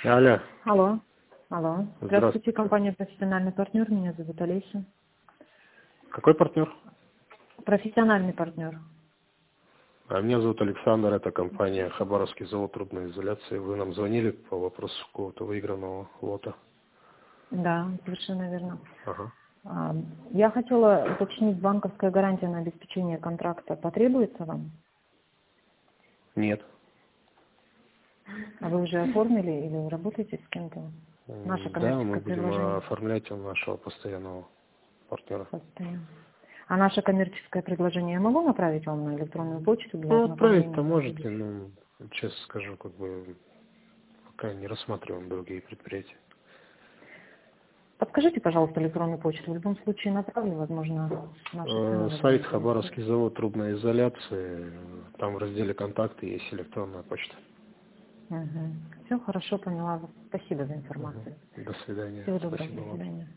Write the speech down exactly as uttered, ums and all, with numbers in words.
Алло. Алло. Алло. Здравствуйте, Здравствуйте. компания «Профессиональный партнер». Меня зовут Олеся. Какой партнер? Профессиональный партнер. А меня зовут Александр, это компания Хабаровский завод трубной изоляции. Вы нам звонили по вопросу какого-то выигранного лота. Да, совершенно верно. Ага. А, Я хотела уточнить, банковская гарантия на обеспечение контракта потребуется вам? Нет. А вы уже оформили или работаете с кем-то? Наше М, Да, мы коммерческое будем предложение. оформлять у нашего постоянного партнера. Постоянно. А наше коммерческое предложение я могу направить вам на электронную почту для Ну, ознакомления? отправить-то можете, но, честно скажу, как бы пока не рассматриваем другие предприятия. Подскажите, пожалуйста, электронную почту. В любом случае направлю, возможно, наши Э, цены вас Сайт заинтересуют. Хабаровский завод трубной изоляции. Там в разделе «Контакты» есть электронная почта. Угу. Все хорошо, поняла. Спасибо за Мгм. информацию. До свидания. Всего доброго, Спасибо до вам. свидания.